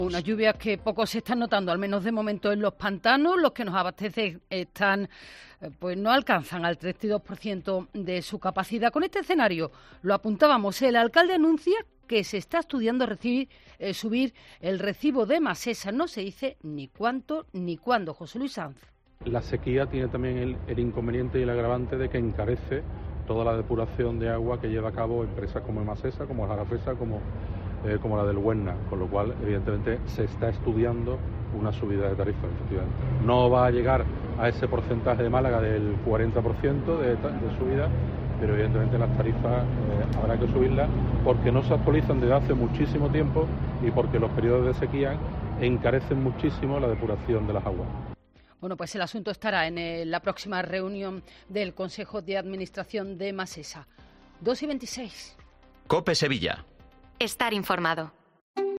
Unas lluvias que poco se están notando, al menos de momento en los pantanos. Los que nos abastecen pues no alcanzan al 32% de su capacidad. Con este escenario, lo apuntábamos, el alcalde anuncia que se está estudiando subir el recibo de Masesa. No se dice ni cuánto ni cuándo. José Luis Sanz. La sequía tiene también el inconveniente y el agravante de que encarece toda la depuración de agua que lleva a cabo empresas como Masesa, como Jarafesa, como la del Huerna, con lo cual evidentemente se está estudiando una subida de tarifa, efectivamente. No va a llegar a ese porcentaje de Málaga del 40% de subida, pero evidentemente las tarifas habrá que subirlas porque no se actualizan desde hace muchísimo tiempo y porque los periodos de sequía encarecen muchísimo la depuración de las aguas. Bueno, pues el asunto estará en la próxima reunión del Consejo de Administración de Masesa. 2:26. COPE Sevilla. Estar informado.